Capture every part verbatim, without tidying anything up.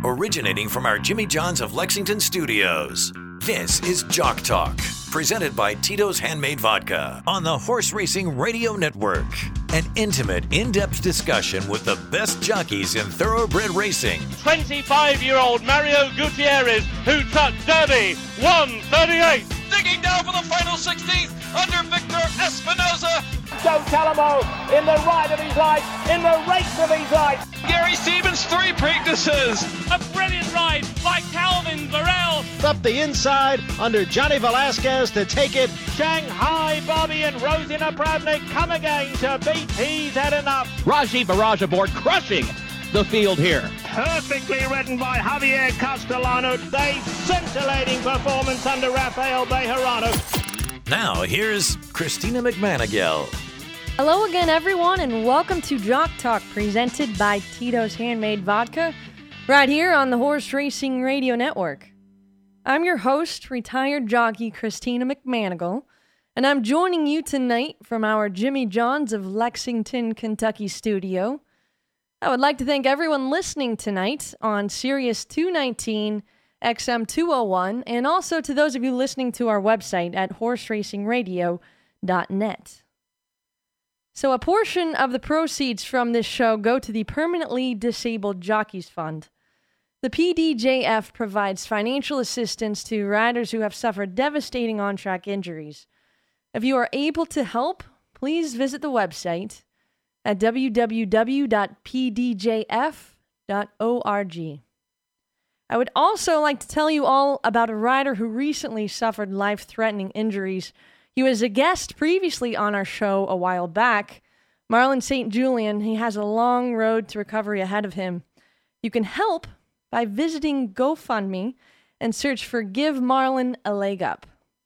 originating from our Jimmy John's of Lexington studios. This is Jock Talk, presented by Tito's Handmade Vodka on the Horse Racing Radio Network. An intimate, in-depth discussion with the best jockeys in thoroughbred racing. twenty-five-year-old Mario Gutierrez, who took Derby one thirty-eight. Digging down for the final sixteenth under Victor Espinoza. Joe Talamo in the ride of his life, in the race of his life. Gary Stevens, three Preaknesses. A brilliant ride by Calvin Varel. Up the inside under Johnny Velasquez to take it. Shanghai Bobby and Rosina Pravnik come again to beat He's Had Enough. Raji Barrage aboard, crushing the field here. Perfectly ridden by Javier Castellano. A scintillating performance under Rafael Bejarano. Now, here's Christina McManigal. Hello again, everyone, and welcome to Jock Talk, presented by Tito's Handmade Vodka, right here on the Horse Racing Radio Network. I'm your host, retired jockey Christina McManigal, and I'm joining you tonight from our Jimmy John's of Lexington, Kentucky studio. I would like to thank everyone listening tonight on Sirius two nineteen, X M two oh one, and also to those of you listening to our website at horse racing radio dot net. So a portion of the proceeds from this show go to the Permanently Disabled Jockeys Fund. The P D J F provides financial assistance to riders who have suffered devastating on-track injuries. If you are able to help, please visit the website at w w w dot p d j f dot org. I would also like to tell you all about a rider who recently suffered life-threatening injuries. He was a guest previously on our show a while back. Marlon Saint Julian, he has a long road to recovery ahead of him. You can help by visiting GoFundMe and search for Give Marlon a Leg Up.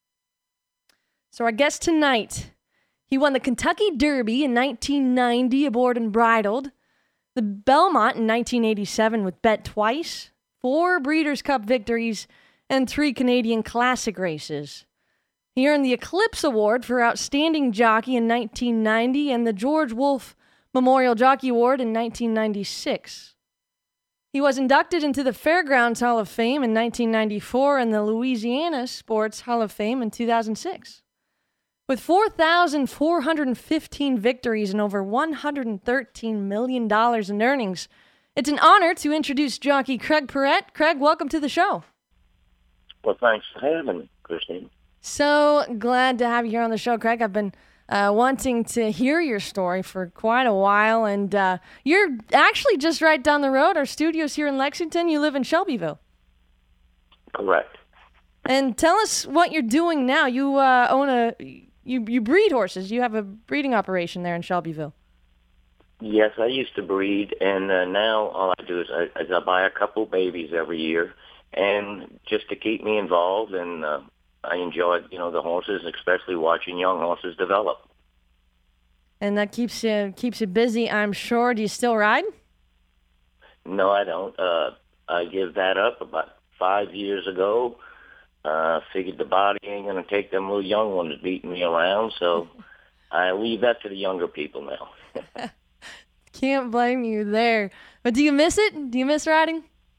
So our guest tonight, he won the Kentucky Derby in nineteen ninety aboard Unbridled, the Belmont in nineteen eighty-seven with Bet Twice, four Breeders' Cup victories, and three Canadian Classic races. He earned the Eclipse Award for Outstanding Jockey in nineteen ninety and the George Wolfe Memorial Jockey Award in nineteen ninety-six. He was inducted into the Fairgrounds Hall of Fame in nineteen ninety-four and the Louisiana Sports Hall of Fame in two thousand six. With four thousand four hundred fifteen victories and over one hundred thirteen million dollars in earnings, it's an honor to introduce jockey Craig Perrett. Craig, welcome to the show. Well, thanks for having me, Christine. So glad to have you here on the show, Craig. I've been uh, wanting to hear your story for quite a while, and uh, you're actually just right down the road. Our studio's here in Lexington. You live in Shelbyville. Correct. And tell us what you're doing now. You uh, own a, you, you breed horses. You have a breeding operation there in Shelbyville. Yes, I used to breed, and uh, now all I do is I, is I buy a couple babies every year, and just to keep me involved, and uh, I enjoy, you know, the horses, especially watching young horses develop. And that keeps you keeps you busy, I'm sure. Do you still ride? No, I don't. Uh, I give that up about five years ago. Uh, figured the body ain't going to take them little young ones beating me around, so I leave that to the younger people now. Can't blame you there. But do you miss it? Do you miss riding?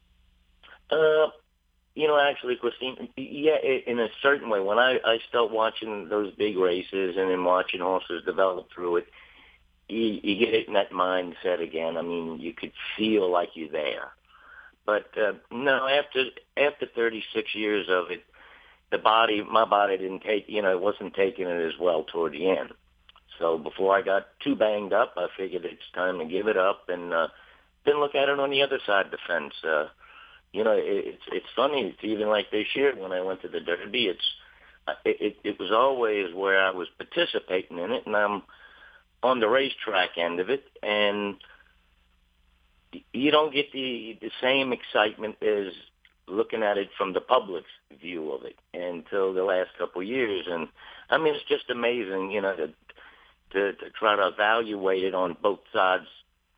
Uh, you know, actually, Christine, yeah, in a certain way. When I, I start watching those big races and then watching horses develop through it, you, you get in that mindset again. I mean, you could feel like you're there. But uh, no, after after thirty-six years of it, the body, my body didn't take, you know, it wasn't taking it as well toward the end. So before I got too banged up, I figured it's time to give it up and uh, then look at it on the other side of the fence. Uh, you know, it, it's it's funny. It's even like this year when I went to the Derby. It's it, it, it was always where I was participating in it, and I'm on the racetrack end of it, and you don't get the the same excitement as looking at it from the public's view of it until the last couple of years. And I mean, it's just amazing, you know, to to, to try to evaluate it on both sides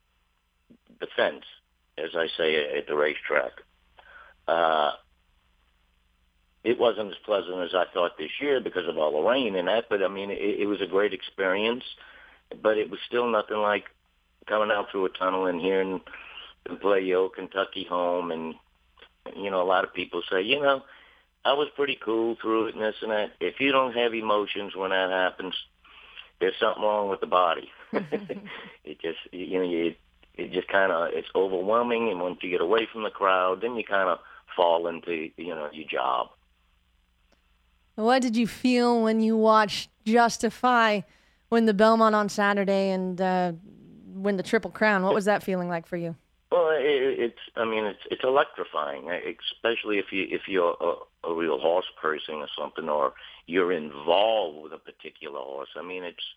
the fence, as I say at the racetrack. Uh, it wasn't as pleasant as I thought this year because of all the rain and that, but I mean, it, it was a great experience, but it was still nothing like coming out through a tunnel and hearing them play your Kentucky home and you know, a lot of people say, you know, I was pretty cool through it and this and that. If you don't have emotions when that happens, there's something wrong with the body. It just, you know, you, it just kind of, it's overwhelming. And once you get away from the crowd, then you kind of fall into, you know, your job. What did you feel when you watched Justify win the Belmont on Saturday and uh, win the Triple Crown? What was that feeling like for you? Well, it, it's, I mean, it's it's electrifying, especially if you if you're a, a real horse person or something, or you're involved with a particular horse. I mean, it's,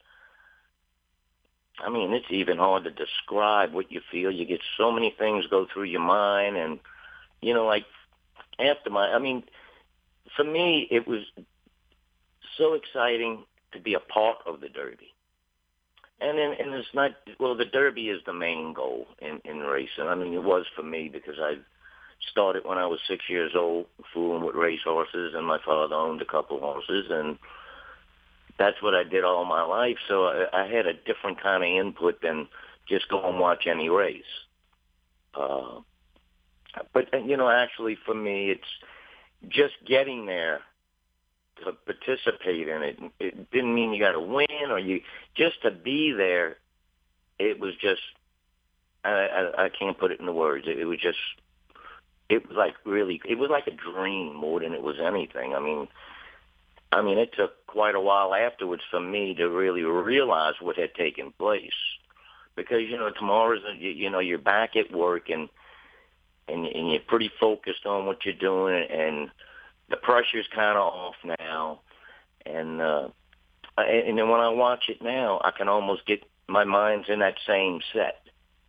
I mean, it's even hard to describe what you feel. You get so many things go through your mind, and you know, like after my, I mean, for me, it was so exciting to be a part of the Derby. And then, and it's not, well, the Derby is the main goal in, in racing. I mean, it was for me because I started when I was six years old, fooling with race horses, and my father owned a couple of horses, and that's what I did all my life. So I, I had a different kind of input than just go and watch any race. Uh, but, you know, actually for me, it's just getting there to participate in it. It didn't mean you got to win or you just to be there. It was just I, I, I can't put it into words. It, it was just it was like really it was like a dream more than it was anything. I mean, I mean it took quite a while afterwards for me to really realize what had taken place, because you know tomorrow's you, you know you're back at work and and and you're pretty focused on what you're doing, and the pressure's kind of off now, and uh, and then when I watch it now, I can almost get my mind's in that same set.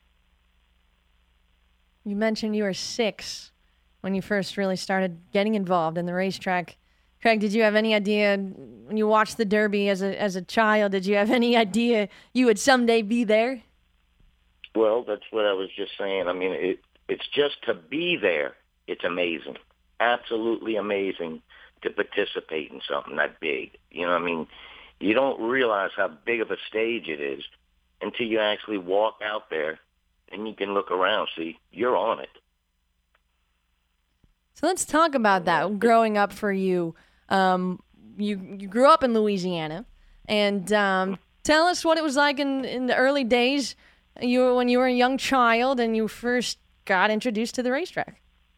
You mentioned you were six when you first really started getting involved in the racetrack. Craig, did you have any idea when you watched the Derby as a as a child? Did you have any idea you would someday be there? Well, that's what I was just saying. I mean, it it's just to be there. It's amazing. Absolutely amazing to participate in something that big. You know, I mean, you don't realize how big of a stage it is until you actually walk out there and you can look around, see, you're on it. So let's talk about that. Growing up for you, um, you you grew up in Louisiana, and um, tell us what it was like in, in the early days. You were when you were a young child and you first got introduced to the racetrack.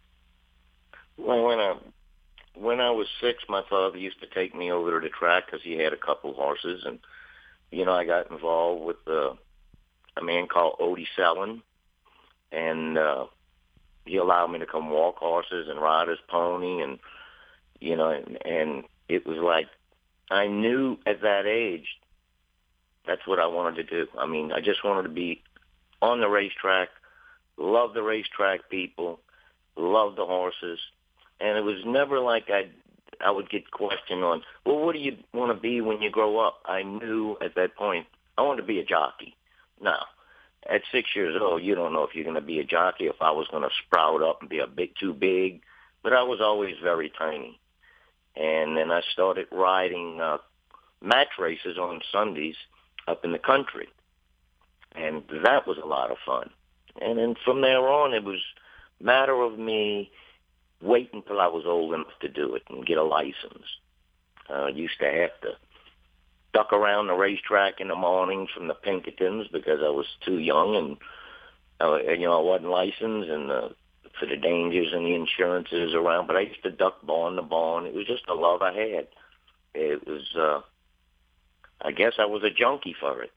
Well, when I, when I was six, my father used to take me over to the track because he had a couple of horses. And, you know, I got involved with uh, a man called Odie Sellin. And uh, he allowed me to come walk horses and ride his pony. And, you know, and, and it was like I knew at that age that's what I wanted to do. I mean, I just wanted to be on the racetrack, love the racetrack people, love the horses. And it was never like I I would get questioned on, well, what do you want to be when you grow up? I knew at that point I wanted to be a jockey. Now, at six years old, you don't know if you're going to be a jockey, if I was going to sprout up and be a bit too big. But I was always very tiny. And then I started riding uh, match races on Sundays up in the country. And that was a lot of fun. And then from there on, it was a matter of me wait until I was old enough to do it and get a license. I uh, used to have to duck around the racetrack in the mornings from the Pinkertons because I was too young and, uh, you know, I wasn't licensed and uh, for the dangers and the insurances around. But I used to duck barn to barn. It was just a love I had. It was, uh, I guess I was a junkie for it.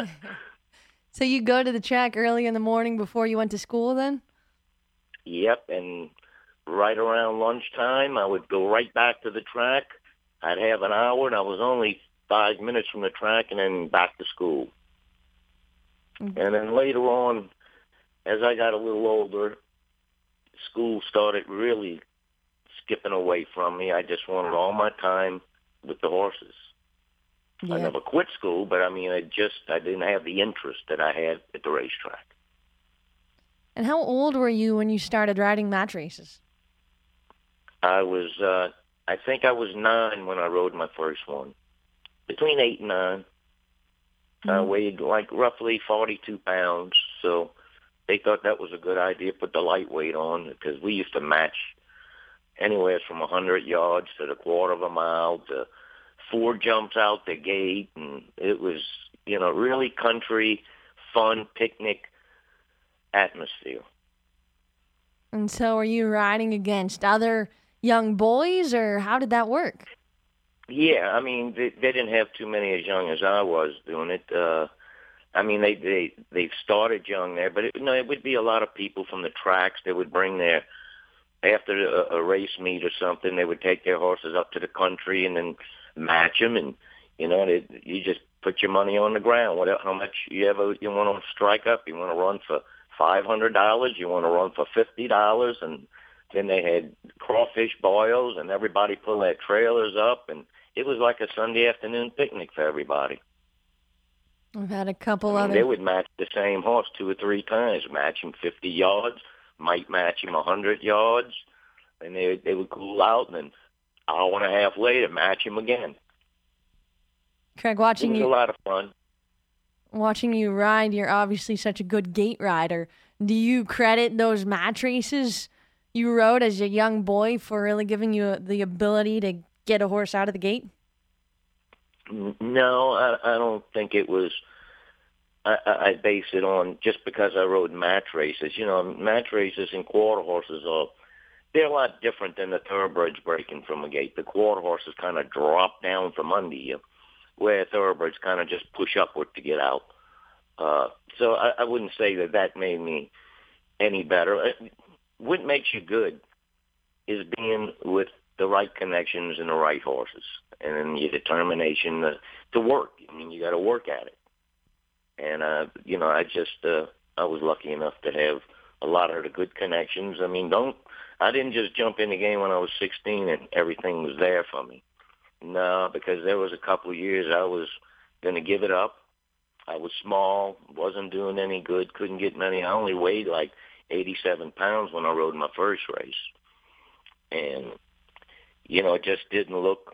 So you go to the track early in the morning before you went to school then? Yep, and right around lunchtime, I would go right back to the track. I'd have an hour, and I was only five minutes from the track, and then back to school. Mm-hmm. And then later on, as I got a little older, school started really skipping away from me. I just wanted all my time with the horses. Yeah. I never quit school, but I mean, I just, I didn't have the interest that I had at the racetrack. And how old were you when you started riding match races? I was, uh, I think I was nine when I rode my first one. Between eight and nine. Mm-hmm. I weighed like roughly forty-two pounds. So they thought that was a good idea, put the lightweight on, because we used to match anywhere from one hundred yards to the quarter of a mile to four jumps out the gate, and it was, you know, really country, fun, picnic atmosphere. And so are you riding against other young boys, or how did that work? Yeah, I mean, they, they didn't have too many as young as I was doing it. Uh, I mean, they they they started young there, but it, no, it would be a lot of people from the tracks. They would bring their after a, a race meet or something. They would take their horses up to the country and then match them, and you know, they, you just put your money on the ground. What how much you ever you want to strike up? You want to run for five hundred dollars? You want to run for fifty dollars? And then they had crawfish boils, and everybody pulled their trailers up, and it was like a Sunday afternoon picnic for everybody. I've had a couple I mean, other. They would match the same horse two or three times, match him fifty yards, might match him one hundred yards, and they they would cool out, and then an hour and a half later, match him again. Craig, watching it was you, a lot of fun. Watching you ride, you're obviously such a good gate rider. Do you credit those match races you rode as a young boy for really giving you the ability to get a horse out of the gate? No, I, I don't think it was. I, I base it on just because I rode match races. You know, match races and quarter horses are they're a lot different than the thoroughbreds breaking from a gate. The quarter horses kind of drop down from under you, where thoroughbreds kind of just push upward to get out. Uh, so I, I wouldn't say that that made me any better. What makes you good is being with the right connections and the right horses, and then your determination to, to work. I mean, you got to work at it. And, uh, you know, I just, uh, I was lucky enough to have a lot of the good connections. I mean, don't, I didn't just jump in the game when I was sixteen and everything was there for me. No, because there was a couple of years I was going to give it up. I was small, wasn't doing any good, couldn't get many. I only weighed like eighty-seven pounds when I rode my first race. And, you know, it just didn't look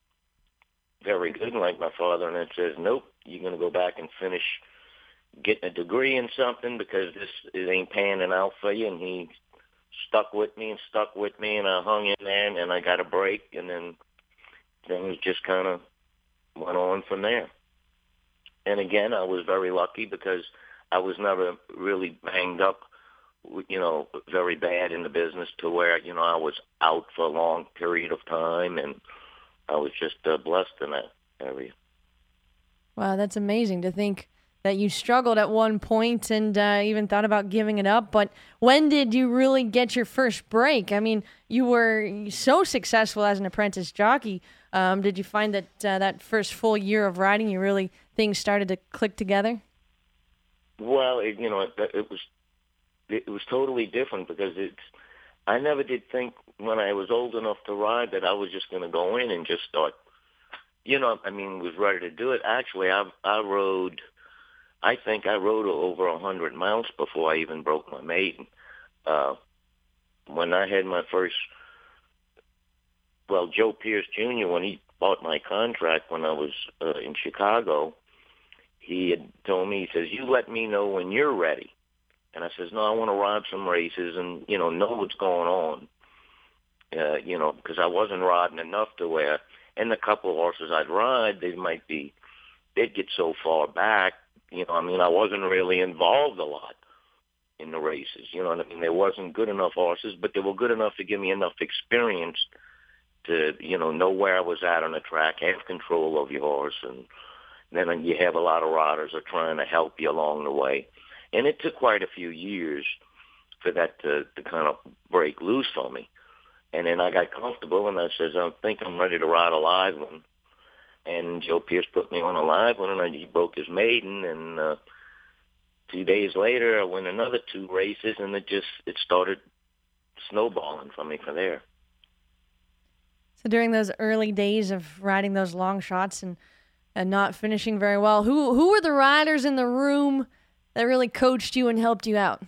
very good. And like my father and then says, nope, you're going to go back and finish getting a degree in something because this it ain't panning out for you. And he stuck with me and stuck with me, and I hung in there, and I got a break, and then things just kind of went on from there. And again, I was very lucky because I was never really banged up, you know, very bad in the business to where, you know, I was out for a long period of time, and I was just uh, blessed in that area. Wow, that's amazing to think that you struggled at one point and uh, even thought about giving it up. But when did you really get your first break? I mean, you were so successful as an apprentice jockey. Um, did you find that uh, that first full year of riding, you really things started to click together? Well, it, you know, it, it was it was totally different because it's. I never did think when I was old enough to ride that I was just going to go in and just start. You know, I mean, was ready to do it. Actually, I I rode. I think I rode over a hundred miles before I even broke my maiden. Uh, when I had my first, well, Joe Pierce Junior, when he bought my contract when I was uh, in Chicago, he had told me, he says, you let me know when you're ready. And I says, no, I want to ride some races and, you know, know what's going on. Uh, you know, because I wasn't riding enough to where, and the couple of horses I'd ride, they might be, they'd get so far back. You know, I mean, I wasn't really involved a lot in the races. You know what I mean? There wasn't good enough horses, but they were good enough to give me enough experience to, you know, know where I was at on the track, have control of your horse, and then you have a lot of riders that are trying to help you along the way. And it took quite a few years for that to, to kind of break loose for me. And then I got comfortable, and I says, I think I'm ready to ride a live one. And Joe Pierce put me on a live one, and I, he broke his maiden. And uh, two days later, I won another two races, and it just it started snowballing for me from there. So during those early days of riding those long shots and, and not finishing very well, who who were the riders in the room that really coached you and helped you out?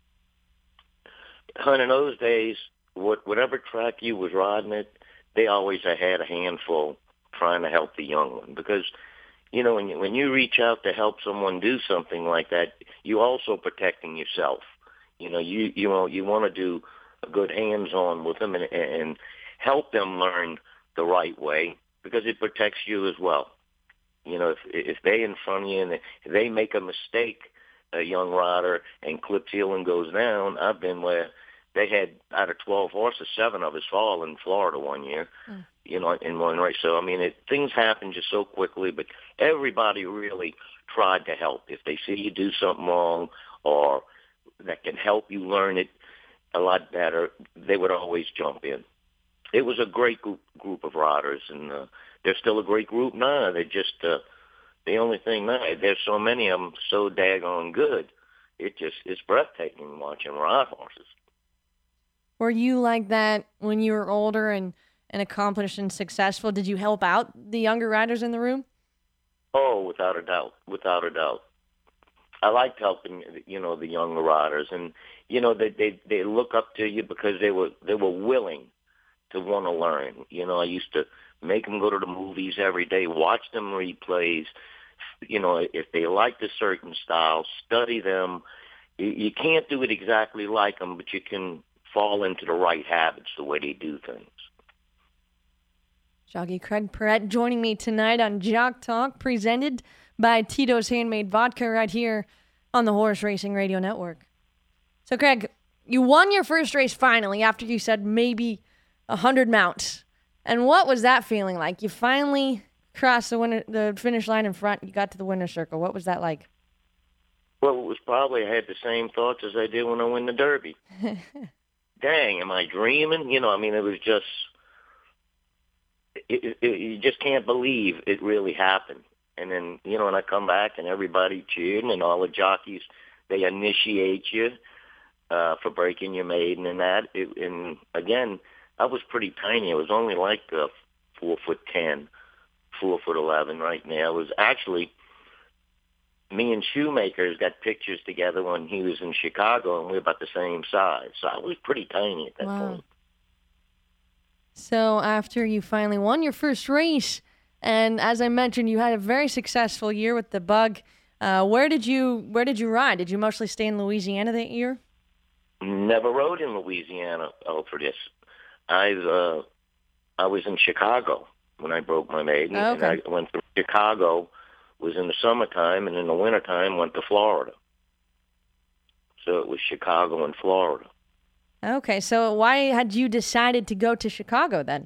Hun, in those days, what, whatever track you was riding it, they always had a handful trying to help the young one because, you know, when you, when you reach out to help someone do something like that, you also protecting yourself. You know, you you know you want to do a good hands-on with them and, and help them learn the right way because it protects you as well. You know, if if they in front of you and if they make a mistake, a young rider, and clips heel and goes down, I've been where they had out of twelve horses, seven of us fall in Florida one year. Mm. You know, in one race. So, I mean, it, things happen just so quickly, but everybody really tried to help. If they see you do something wrong or that can help you learn it a lot better, they would always jump in. It was a great group, group of riders, and uh, they're still a great group now. They're just, uh, the only thing now, there's so many of them so daggone good. It just, it's breathtaking watching ride horses. Were you like that when you were older and and accomplished and successful? Did you help out the younger riders in the room? Oh, without a doubt, without a doubt. I liked helping, you know, the younger riders, and you know they they they look up to you because they were they were willing to want to learn. You know, I used to make them go to the movies every day, watch them replays. You know, if they liked a certain style, study them. You, you can't do it exactly like them, but you can fall into the right habits, the way they do things. Jockey Craig Perrett joining me tonight on Jock Talk, presented by Tito's Handmade Vodka right here on the Horse Racing Radio Network. So, Craig, you won your first race finally after you said maybe one hundred mounts. And what was that feeling like? You finally crossed the winner, the finish line in front. You got to the winner's circle. What was that like? Well, it was probably, I had the same thoughts as I did when I won the Derby. Dang, am I dreaming? You know, I mean, it was just... It, it, you just can't believe it really happened. And then, you know, and I come back and everybody cheered and all the jockeys, they initiate you uh, for breaking your maiden and that. It, and again, I was pretty tiny. I was only like uh, four foot ten, four foot eleven right now. It was actually, me and Shoemaker's got pictures together when he was in Chicago and we were about the same size. So I was pretty tiny at that wow. point. So after you finally won your first race, and as I mentioned, you had a very successful year with the Bug. Uh, where did you where did you ride? Did you mostly stay in Louisiana that year? Never rode in Louisiana oh, for this. I uh, I was in Chicago when I broke my maiden, oh, okay. and I went to Chicago. Was in the summertime, and in the wintertime went to Florida. So it was Chicago and Florida. Okay, so why had you decided to go to Chicago then?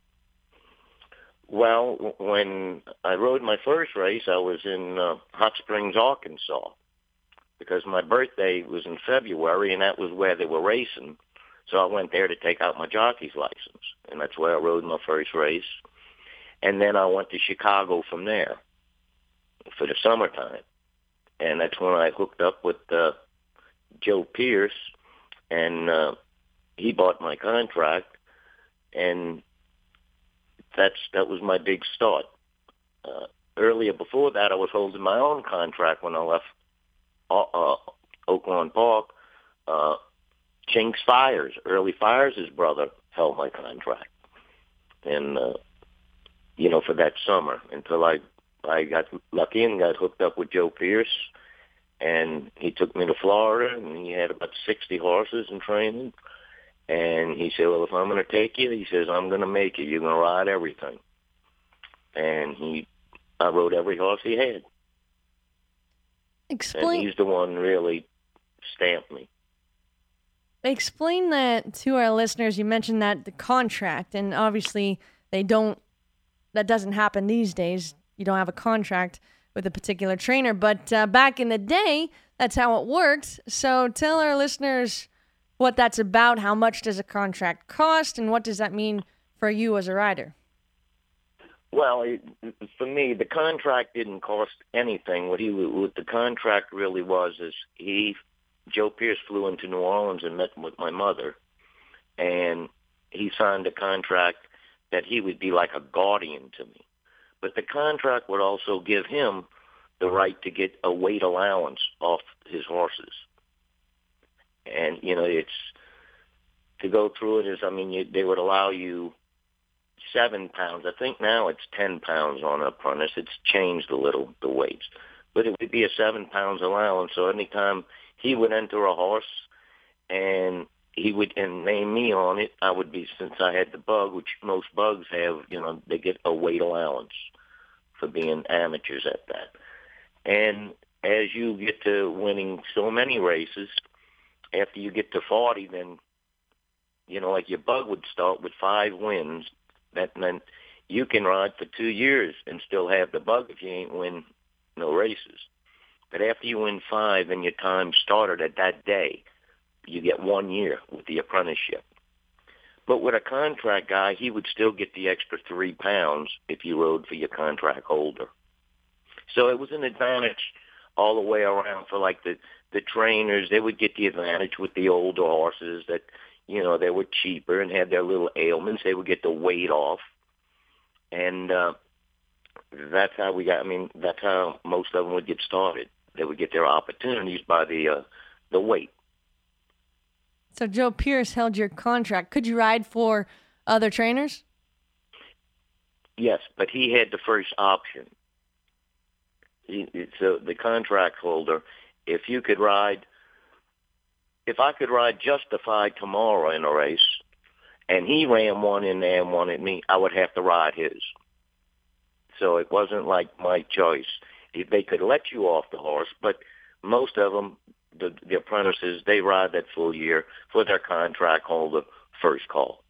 Well, when I rode my first race, I was in uh, Hot Springs, Arkansas, because my birthday was in February, and that was where they were racing. So I went there to take out my jockey's license, and that's where I rode my first race. And then I went to Chicago from there for the summertime, and that's when I hooked up with uh, Joe Pierce, and uh, he bought my contract, and that's that was my big start. Uh, earlier before that, I was holding my own contract when I left uh, uh, Oaklawn Park. Uh, Chinks Fires, Early Fires' brother, held my contract, and uh, you know, for that summer until I I got lucky and got hooked up with Joe Pierce. And he took me to Florida, and he had about sixty horses in training. And he said, well, if I'm going to take you, he says, I'm going to make you. You're going to ride everything. And he, I rode every horse he had. Explain. And he's the one really stamped me. Explain that to our listeners. You mentioned that the contract, and obviously they don't, that doesn't happen these days. You don't have a contract with a particular trainer, but uh, back in the day, that's how it worked. So tell our listeners what that's about. How much does a contract cost, and what does that mean for you as a rider? Well, it, for me, the contract didn't cost anything. What he, what the contract really was is he, Joe Pierce, flew into New Orleans and met with my mother, and he signed a contract that he would be like a guardian to me. But the contract would also give him the right to get a weight allowance off his horses. And, you know, it's, to go through it is, I mean, you, they would allow you seven pounds. I think now it's ten pounds on an apprentice. It's changed a little, the weights. But it would be a seven pounds allowance. So anytime he would enter a horse and he would and name me on it, I would be, since I had the bug, which most bugs have, you know, they get a weight allowance for being amateurs at that. And as you get to winning so many races, after you get to forty, then, you know, like your bug would start with five wins. That meant you can ride for two years and still have the bug if you ain't win no races. But after you win five and your time started at that day, you get one year with the apprenticeship. But with a contract guy, he would still get the extra three pounds if you rode for your contract holder. So it was an advantage all the way around for like the, the trainers. They would get the advantage with the older horses that, you know, they were cheaper and had their little ailments. They would get the weight off. And uh, that's how we got, I mean, that's how most of them would get started. They would get their opportunities by the uh, the weight. So Joe Pierce held your contract. Could you ride for other trainers? Yes, but he had the first option. He, so the contract holder, if you could ride, if I could ride Justified tomorrow in a race, and he ran one in there and wanted me, I would have to ride his. So it wasn't like my choice. They could let you off the horse, but most of them, the, the apprentices, they ride that full year for their contract holder first call.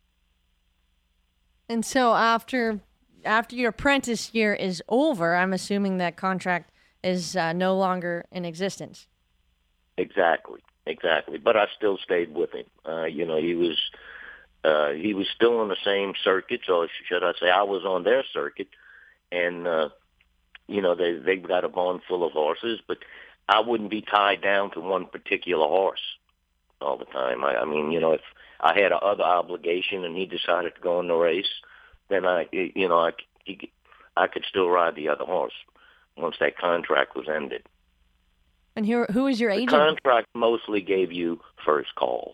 And so after after your apprentice year is over, I'm assuming that contract is uh, no longer in existence. Exactly, exactly. But I still stayed with him. Uh, you know, he was uh, he was still on the same circuit, or should I say, I was on their circuit, and uh, you know, they they've got a barn full of horses, but I wouldn't be tied down to one particular horse all the time. I, I mean, you know, if I had another obligation and he decided to go in the race, then I, you know, I, he, I could still ride the other horse once that contract was ended. And who, who was your agent? The contract mostly gave you first call.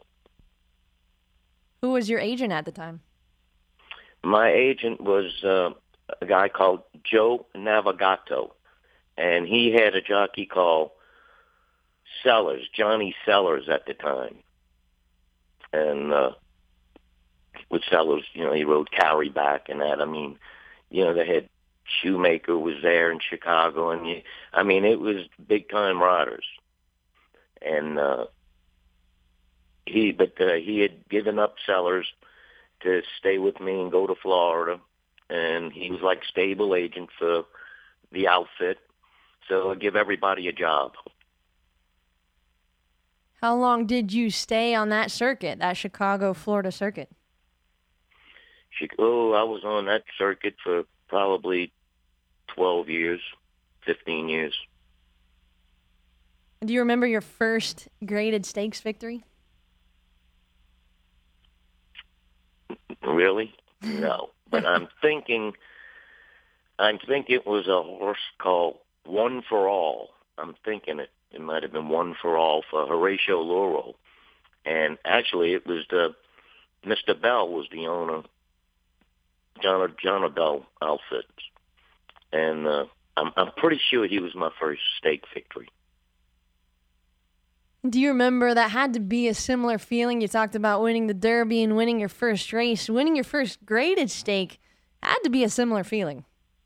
Who was your agent at the time? My agent was uh, a guy called Joe Navigato, and he had a jockey called Sellers, Johnny Sellers at the time. And uh, with Sellers, you know, he rode Carry Back and that. I mean, you know, they had Shoemaker was there in Chicago, and you, I mean, it was big time riders. And uh, he, but uh, he had given up Sellers to stay with me and go to Florida, and he was like stable agent for the outfit. So I'd give everybody a job. How long did you stay on that circuit, that Chicago, Florida circuit? Oh, I was on that circuit for probably twelve years, fifteen years. Do you remember your first graded stakes victory? Really? No. But I'm thinking, I think it was a horse called One for All. I'm thinking it. It might have been One for All for Horatio Laurel. And actually it was the, Mister Bell was the owner, John, John Bell Outfits. And uh, I'm, I'm pretty sure he was my first stake victory. Do you remember that had to be a similar feeling? You talked about winning the Derby and winning your first race. Winning your first graded stake had to be a similar feeling.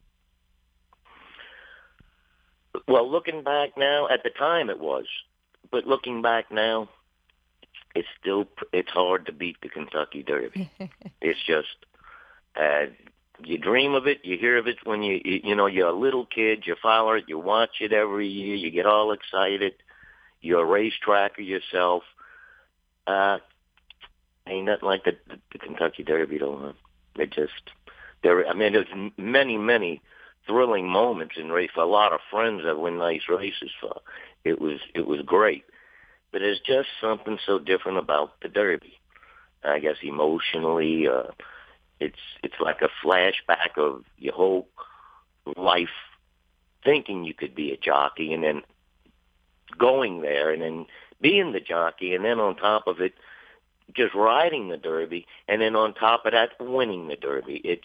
Well, looking back now, at the time it was. But looking back now, it's still, it's hard to beat the Kentucky Derby. It's just, uh, you dream of it, you hear of it when you, you, you know, you're a little kid, you follow it, you watch it every year, you get all excited. You're a racetracker yourself. Uh, ain't nothing like the, the, the Kentucky Derby, though. It just, there. I mean, there's many, many thrilling moments in race. For a lot of friends that win nice races for, it was, it was great. But there's just something so different about the Derby. I guess emotionally, uh, it's it's like a flashback of your whole life, thinking you could be a jockey, and then going there and then being the jockey, and then on top of it, just riding the Derby, and then on top of that, winning the Derby. It's,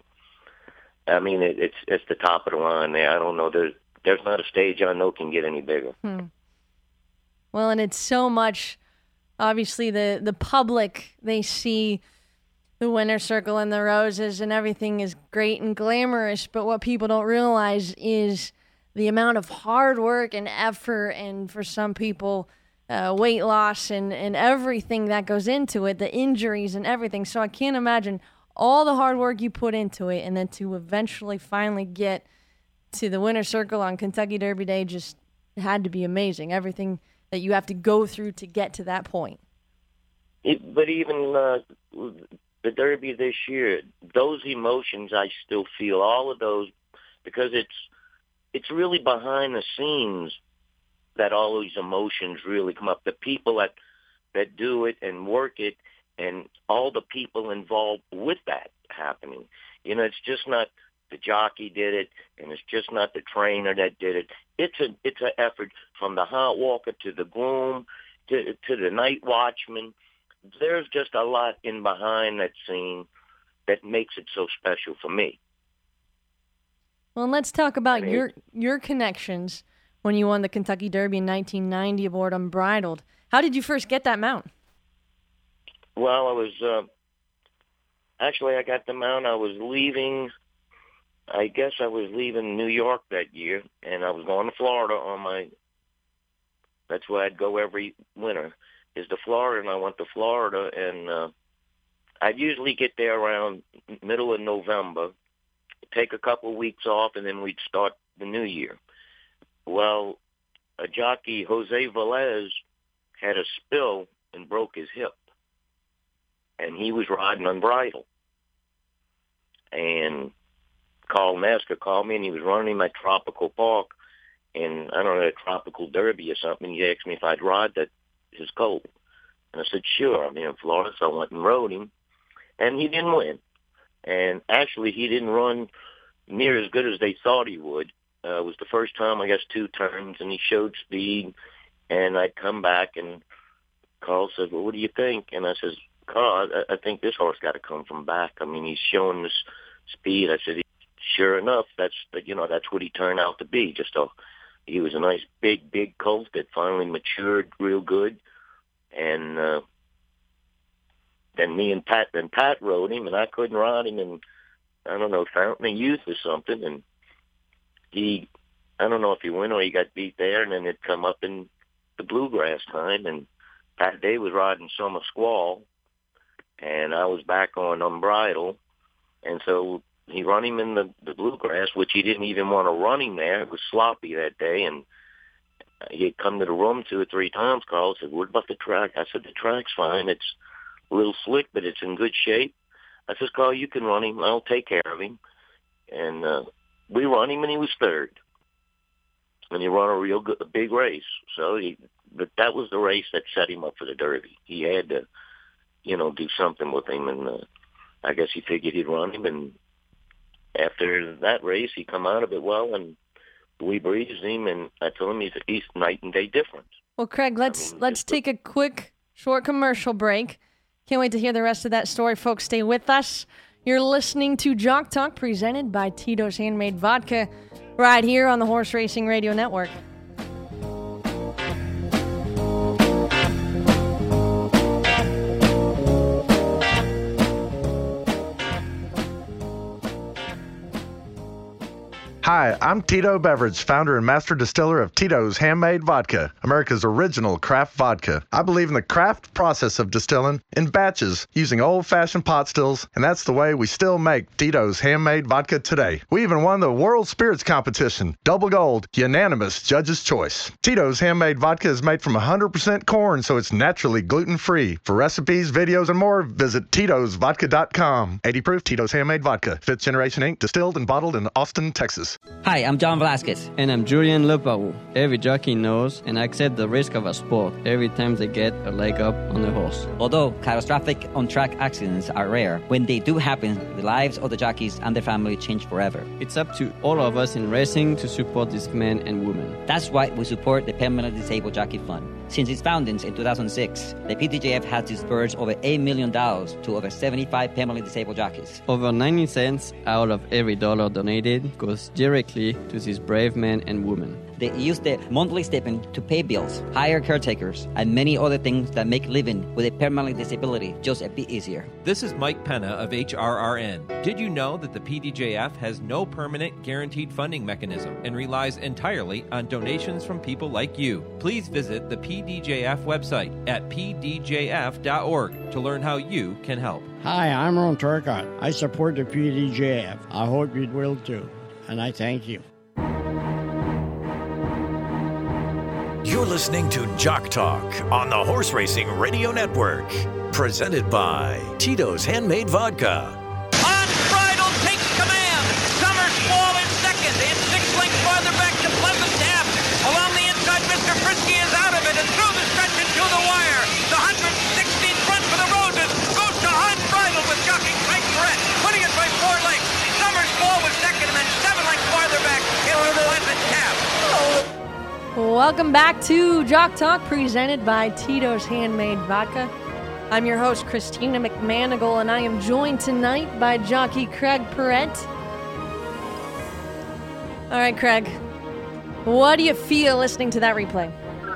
I mean, it, it's it's the top of the line there. I don't know. There's there's not a stage I know can get any bigger. Hmm. Well, and it's so much. Obviously, the the public, they see the winner's circle and the roses, and everything is great and glamorous. But what people don't realize is the amount of hard work and effort, and for some people, uh, weight loss and, and everything that goes into it, the injuries and everything. So I can't imagine all the hard work you put into it, and then to eventually finally get to the winner's circle on Kentucky Derby Day just had to be amazing. Everything that you have to go through to get to that point. It, but even uh, the Derby this year, those emotions I still feel, all of those, because it's it's really behind the scenes that all these emotions really come up. The people that that do it and work it, and all the people involved with that happening. You know, it's just not the jockey did it, and it's just not the trainer that did it. It's a it's an effort from the hot walker to the groom to to the night watchman. There's just a lot in behind that scene that makes it so special for me. Well, and let's talk about I mean, your your connections when you won the Kentucky Derby in nineteen ninety aboard Unbridled. How did you first get that mount? Well, I was uh, actually I got the mount. I was leaving. I guess I was leaving New York that year, and I was going to Florida on my. That's where I'd go every winter, is to Florida, and I went to Florida, and uh, I'd usually get there around middle of November, take a couple of weeks off, and then we'd start the new year. Well, a jockey, Jose Velez, had a spill and broke his hip, and he was riding Unbridled. And Carl Masker called me, and he was running him at Tropical Park, and I don't know, a Tropical Derby or something. He asked me if I'd ride that his colt. And I said, sure, I'm here in Florida. So I went and rode him, and he didn't win. And actually, he didn't run near as good as they thought he would. Uh, it was the first time, I guess, two turns, and he showed speed. And I'd come back, and Carl said, well, what do you think? And I says, Carl, I, I think this horse got to come from back. I mean, he's showing this speed. I said, sure enough, that's, you know, that's what he turned out to be. Just a, he was a nice, big, big colt that finally matured real good. And uh, then me and Pat, then Pat rode him, and I couldn't ride him, and I don't know, Fountain of Youth or something, and he, I don't know if he won or he got beat there, and then it come up in the Bluegrass time, and Pat Day was riding Summer Squall, and I was back on Unbridled, and so he run him in the, the Bluegrass, which he didn't even want to run him there. It was sloppy that day, and he had come to the room two or three times. Carl said, what about the track? I said, the track's fine. It's a little slick, but it's in good shape. I said, Carl, you can run him. I'll take care of him. And uh, we run him, and he was third. And he ran a real good, a big race. So, he, but that was the race that set him up for the Derby. He had to, you know, do something with him, and uh, I guess he figured he'd run him. And after that race, he come out of it well, and we breezed him, and I told him he's, he's night and day difference. Well, Craig, let's I mean, let's take a quick, short commercial break. Can't wait to hear the rest of that story, folks. Stay with us. You're listening to Jock Talk, presented by Tito's Handmade Vodka, right here on the Horse Racing Radio Network. Hi, I'm Tito Beverage, founder and master distiller of Tito's Handmade Vodka, America's original craft vodka. I believe in the craft process of distilling in batches using old-fashioned pot stills, and that's the way we still make Tito's Handmade Vodka today. We even won the World Spirits Competition, double gold, unanimous judge's choice. Tito's Handmade Vodka is made from one hundred percent corn, so it's naturally gluten-free. For recipes, videos, and more, visit Titos Vodka dot com. eighty proof Tito's Handmade Vodka, fifth Generation Incorporated, distilled and bottled in Austin, Texas. Hi, I'm John Velasquez. And I'm Julian Lepau. Every jockey knows and accepts the risk of a sport every time they get a leg up on the horse. Although catastrophic on-track accidents are rare, when they do happen, the lives of the jockeys and their family change forever. It's up to all of us in racing to support these men and women. That's why we support the Permanently Disabled Jockey Fund. Since its founding in two thousand six, the P D J F has disbursed over eight million dollars to over seventy-five permanently disabled jockeys. Over ninety cents out of every dollar donated goes directly to these brave men and women. They use the monthly stipend to pay bills, hire caretakers, and many other things that make living with a permanent disability just a bit easier. This is Mike Penna of H R R N. Did you know that the P D J F has no permanent guaranteed funding mechanism and relies entirely on donations from people like you? Please visit the P D J F website at p d j f dot org to learn how you can help. Hi, I'm Ron Turcott. I support the P D J F. I hope you will too, and I thank you. You're listening to Jock Talk on the Horse Racing Radio Network. Presented by Tito's Handmade Vodka. Unbridled takes command. Summers Fall in second. And six lengths farther back to Pleasant Tap. Along the inside, Mister Frisky is out of it and through the stretch and to the wire. The one hundred sixteenth run for the Roses goes to Unbridled with jockey Frank Perret, winning it by four lengths. Summers Fall was second and then seven lengths farther back into Pleasant Tap. Welcome back to Jock Talk, presented by Tito's Handmade Vodka. I'm your host, Christina McManigal, and I am joined tonight by jockey Craig Perret. All right, Craig, what do you feel listening to that replay?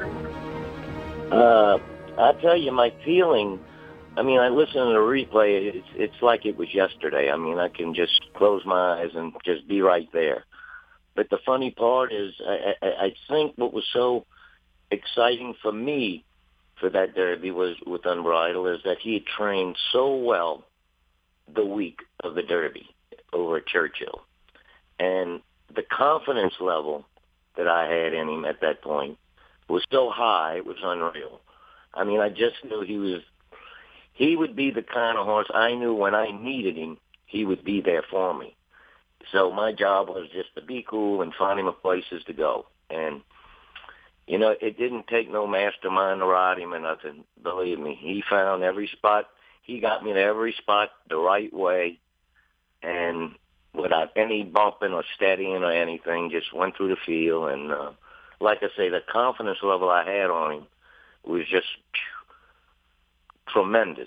Uh, I tell you, my feeling, I mean, I listen to the replay, it's, it's like it was yesterday. I mean, I can just close my eyes and just be right there. But the funny part is, I, I, I think what was so exciting for me for that Derby was with Unbridled is that he had trained so well the week of the Derby over at Churchill. And the confidence level that I had in him at that point was so high, it was unreal. I mean, I just knew he was, he would be the kind of horse I knew when I needed him, he would be there for me. So my job was just to be cool and find him a places to go. And, you know, it didn't take no mastermind to ride him or nothing. Believe me, he found every spot. He got me to every spot the right way and without any bumping or steadying or anything, just went through the field. And uh, like I say, the confidence level I had on him was just phew, tremendous.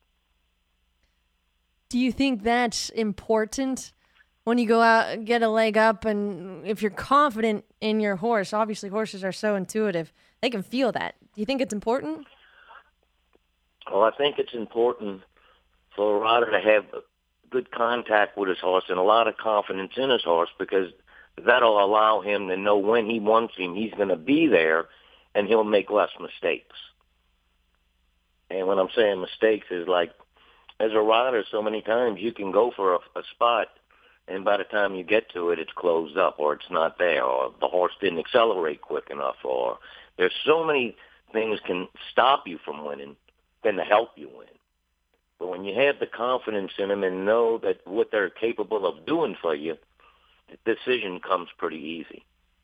Do you think that's important? When you go out and get a leg up, and if you're confident in your horse, obviously horses are so intuitive, they can feel that. Do you think it's important? Well, I think it's important for a rider to have good contact with his horse and a lot of confidence in his horse, because that'll allow him to know when he wants him, he's going to be there, and he'll make less mistakes. And when I'm saying mistakes is like, as a rider, so many times you can go for a, a spot, and by the time you get to it, it's closed up, or it's not there, or the horse didn't accelerate quick enough, or there's so many things can stop you from winning than to help you win. But when you have the confidence in them and know that what they're capable of doing for you, the decision comes pretty easy.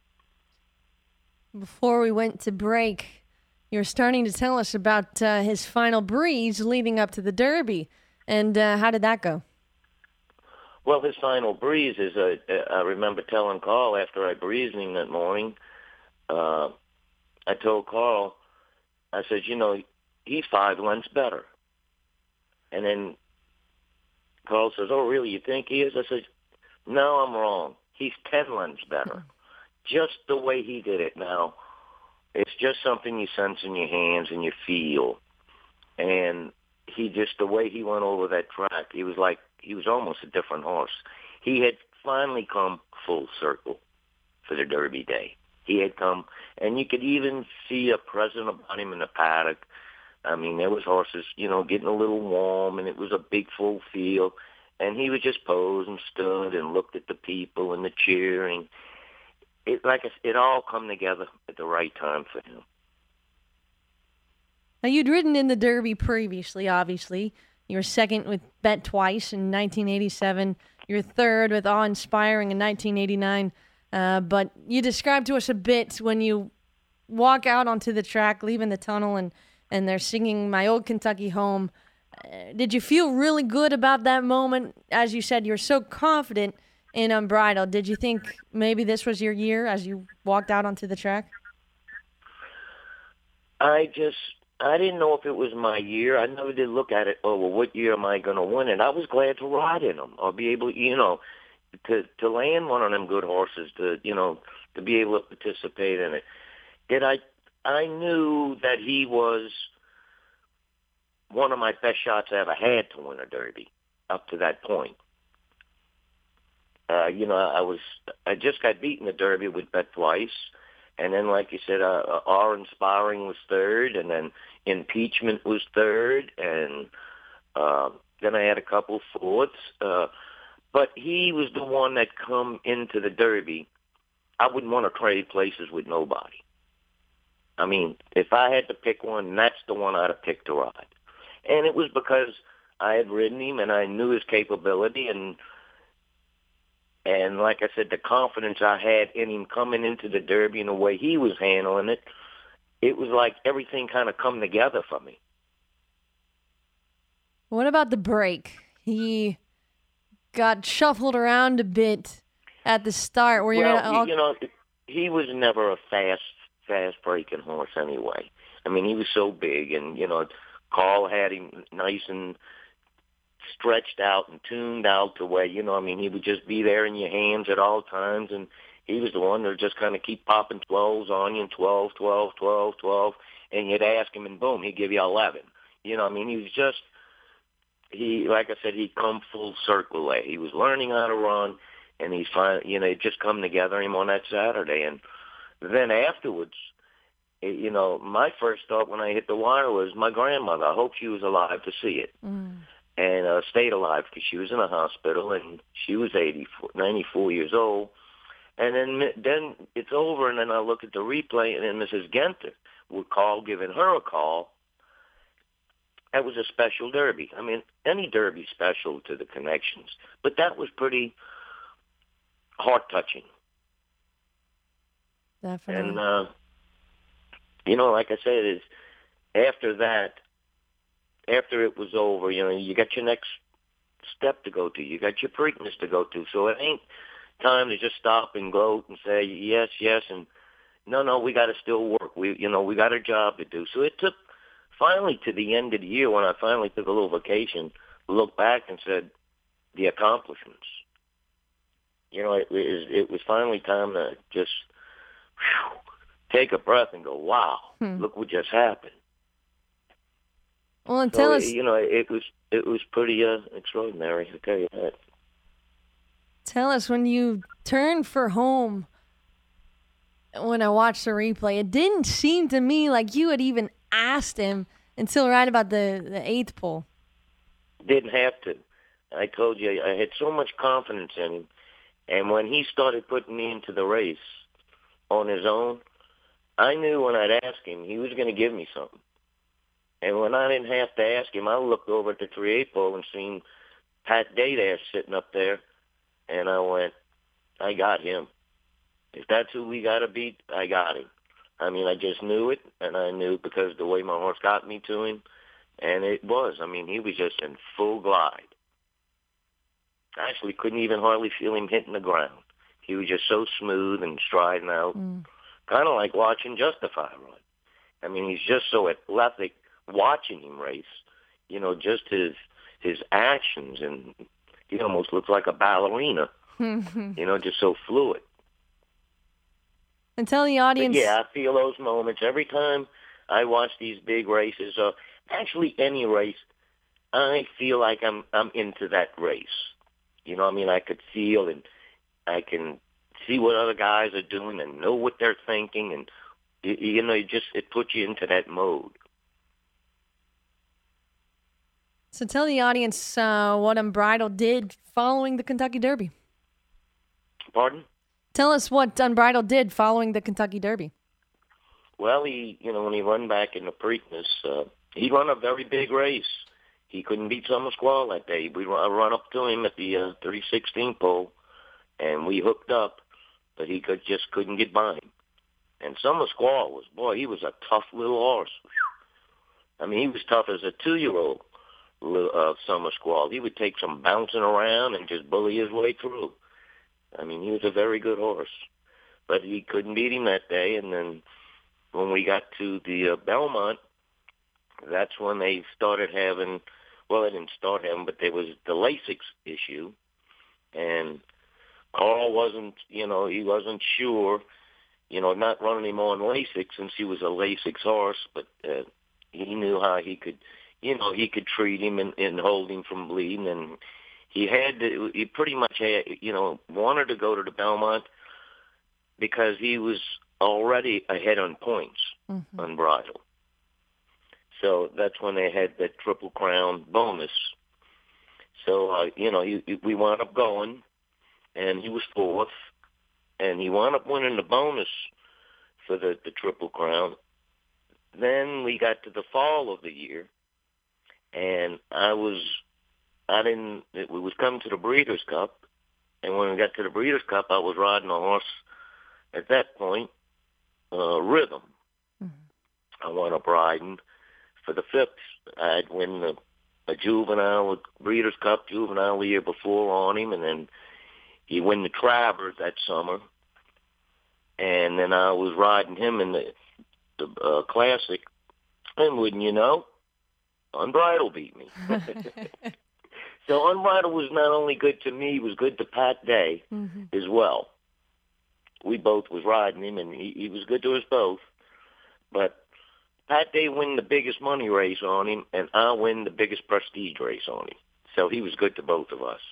Before we went to break, you were starting to tell us about uh, his final breeze leading up to the Derby, and uh, how did that go? Well, his final breeze is, a, I remember telling Carl after I breezed him that morning, uh, I told Carl, I said, you know, he's five lengths better. And then Carl says, oh, really, you think he is? I said, no, I'm wrong. He's ten lengths better. Just the way he did it now, it's just something you sense in your hands and you feel. And he just, the way he went over that track, he was like, he was almost a different horse. He had finally come full circle for the Derby day. He had come, and you could even see a presence about him in the paddock. I mean, there was horses, you know, getting a little warm, and it was a big full field. And he would just pose and stood and looked at the people and the cheering. It like it all come together at the right time for him. Now, you'd ridden in the Derby previously, obviously. You were second with Bet Twice in nineteen eighty-seven. You were third with Awe Inspiring in nineteen eighty-nine. Uh, but you described to us a bit when you walk out onto the track, leaving the tunnel, and, and they're singing My Old Kentucky Home. Uh, did you feel really good about that moment? As you said, you were so confident in Unbridled. Did you think maybe this was your year as you walked out onto the track? I just, I didn't know if it was my year. I never did look at it, oh, well, what year am I going to win? And I was glad to ride in them or be able, you know, to, to land one of them good horses, to, you know, to be able to participate in it. Did I, I knew that he was one of my best shots I ever had to win a Derby up to that point. Uh, you know, I was, I just got beaten the Derby with Bet Twice. And then, like you said, uh, uh, Awe Inspiring was third, and then Impeachment was third, and uh, then I had a couple fourths. Uh, but he was the one that come into the Derby. I wouldn't want to trade places with nobody. I mean, if I had to pick one, that's the one I'd have picked to ride. And it was because I had ridden him and I knew his capability, and and like I said, the confidence I had in him coming into the Derby and the way he was handling it, it was like everything kind of come together for me. What about the break? He got shuffled around a bit at the start. Where well, you're gonna, you know, he was never a fast, fast-breaking horse anyway. I mean, he was so big, and, you know, Carl had him nice and stretched out and tuned out to where, you know, I mean, he would just be there in your hands at all times, and he was the one that would just kind of keep popping twelves on you, and twelve, twelve, twelve, twelve, and you'd ask him, and boom, he'd give you eleven. You know, I mean, he was just, he, like I said, he'd come full circle there. He was learning how to run, and he's fine, you know, it just come together him on that Saturday. And then afterwards, it, you know, my first thought when I hit the wire was my grandmother. I hope she was alive to see it. Mm. And uh, stayed alive because she was in a hospital, and she was eighty-four, ninety-four years old. And then then it's over, and then I look at the replay, and then Missus Genter would call, giving her a call. That was a special Derby. I mean, any Derby special to the connections, but that was pretty heart-touching. Definitely. And, uh, you know, like I said, is after that, after it was over, you know, you got your next step to go to. You got your Preakness to go to. So it ain't time to just stop and gloat and say, yes, yes, and no, no, we got to still work. We, you know, we got a job to do. So it took finally to the end of the year when I finally took a little vacation, looked back and said, the accomplishments. You know, it, it, it was finally time to just whew, take a breath and go, wow, hmm. look what just happened. Well, and tell so, us, you know, it was it was pretty uh, extraordinary, I tell you that. Tell us, when you turned for home, when I watched the replay, it didn't seem to me like you had even asked him until right about the, the eighth pole. Didn't have to. I told you, I had so much confidence in him. And when he started putting me into the race on his own, I knew when I'd ask him, he was going to give me something. And when I didn't have to ask him, I looked over at the three eight pole and seen Pat Day there sitting up there, and I went, I got him. If that's who we got to beat, I got him. I mean, I just knew it, and I knew because the way my horse got me to him, and it was. I mean, he was just in full glide. I actually couldn't even hardly feel him hitting the ground. He was just so smooth and striding out, mm. kind of like watching Justify run. I mean, he's just so athletic. Watching him race, you know, just his his actions, and he almost looks like a ballerina, you know, just so fluid. And tell the audience. But yeah, I feel those moments every time I watch these big races, or actually any race. I feel like I'm I'm into that race. You know, I mean, I could feel and I can see what other guys are doing and know what they're thinking, and you, you know, it just it puts you into that mode. So tell the audience uh, what Unbridled did following the Kentucky Derby. Pardon? Tell us what Unbridled did following the Kentucky Derby. Well, he, you know, when he run back in the Preakness, uh, he run a very big race. He couldn't beat Summer Squall that day. We run, run up to him at the uh, three sixteen pole, and we hooked up, but he could just couldn't get by him. And Summer Squall was, boy, he was a tough little horse. I mean, he was tough as a two-year-old. Uh, Summer Squall. He would take some bouncing around and just bully his way through. I mean, he was a very good horse, but he couldn't beat him that day. And then when we got to the uh, Belmont, that's when they started having, well, they didn't start having, but there was the Lasix issue. And Carl wasn't, you know, he wasn't sure, you know, not running him on Lasix since he was a Lasix horse, but uh, he knew how he could, you know, he could treat him and, and hold him from bleeding. And he had to, he pretty much had, you know, wanted to go to the Belmont because he was already ahead on points, mm-hmm. unbridled. So that's when they had that Triple Crown bonus. So, uh, you know, he, we wound up going, and he was fourth, and he wound up winning the bonus for the, the Triple Crown. Then we got to the fall of the year, and I was, I didn't, we was coming to the Breeders' Cup, and when we got to the Breeders' Cup, I was riding a horse at that point, uh, Rhythm. Mm-hmm. I wound up riding for the Phipps. I'd win the a juvenile Breeders' Cup juvenile the year before on him, and then he won the Travers that summer. And then I was riding him in the, the uh, Classic, and wouldn't you know, Unbridled beat me. So Unbridled was not only good to me, he was good to Pat Day mm-hmm. as well. We both was riding him, and he, he was good to us both. But Pat Day win the biggest money race on him, and I win the biggest prestige race on him. So he was good to both of us.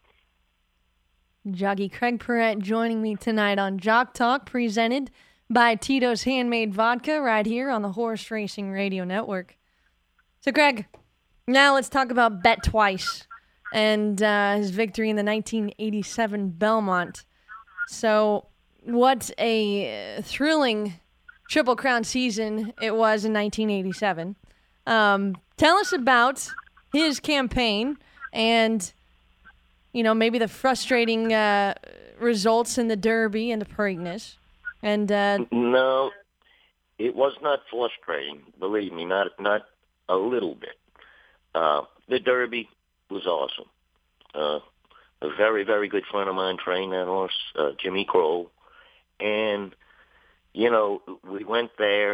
Jockey Craig Perrette joining me tonight on Jock Talk, presented by Tito's Handmade Vodka, right here on the Horse Racing Radio Network. So, Craig, now let's talk about Bet Twice and uh, his victory in the nineteen eighty-seven Belmont. So, what a thrilling Triple Crown season it was in nineteen eighty-seven. Um, tell us about his campaign and, you know, maybe the frustrating uh, results in the Derby and the Preakness. And uh, no, it was not frustrating. Believe me, not not a little bit. Uh, the Derby was awesome. Uh, a very very good friend of mine trained that horse, uh, Jimmy Kroll, and you know, we went there,